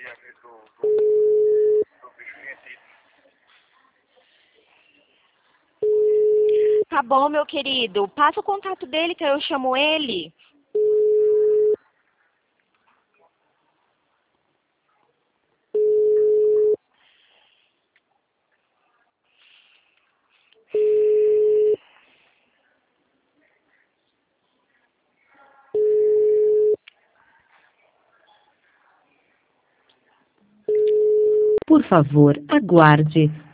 Tá bom, meu querido. Passa o contato dele que eu chamo ele. Por favor, aguarde.